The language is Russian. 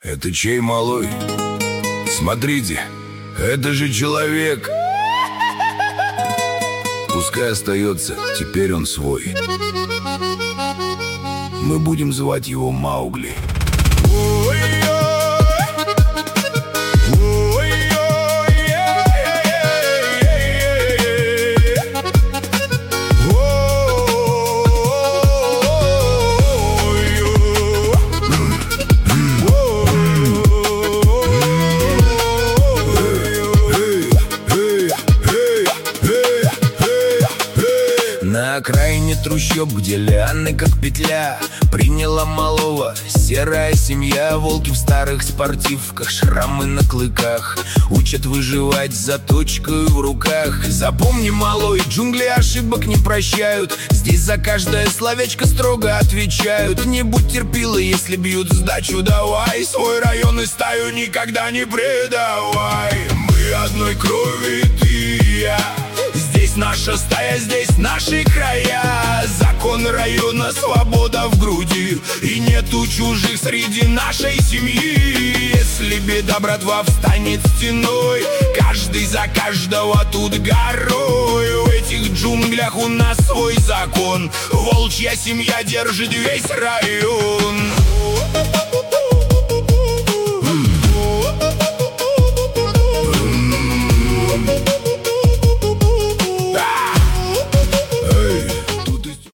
Это чей малой? Смотрите, это же человек. Пускай остается, теперь он свой. Мы будем звать его Маугли. На окраине трущоб, где лианы как петля, приняла малого серая семья. Волки в старых спортивках, шрамы на клыках, учат выживать с заточкой в руках. Запомни, малой, джунгли ошибок не прощают. Здесь за каждое словечко строго отвечают. Не будь терпилой, если бьют сдачу давай. Свой район и стаю никогда не предавай. Мы одной крови, ты и я. Здесь наша стая, здесь наши края. Закон района, свобода в груди, и нету чужих среди нашей семьи. Если беда, братва, встанет стеной, каждый за каждого тут горой. В этих джунглях у нас свой закон, волчья семья держит весь район.